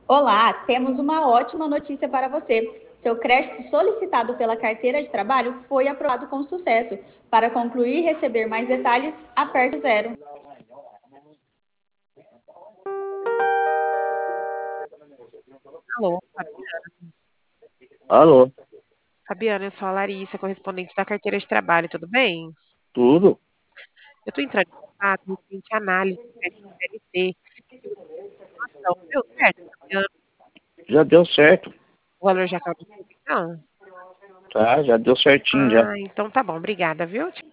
Olá, temos uma ótima notícia para você. Seu crédito solicitado pela carteira de trabalho foi aprovado com sucesso. Para concluir e receber mais detalhes, aperte zero. Alô, Alô, Fabiana, eu sou a Larissa, correspondente da carteira de trabalho, tudo bem? tudo? Eu estou entrando em contato referente à análise do crédito CLT e informação. Deu certo, Fabiana? Já deu certo, O valor já caiu na conta, então? tá? Já deu certinho já. Ah, então tá bom, obrigada, viu?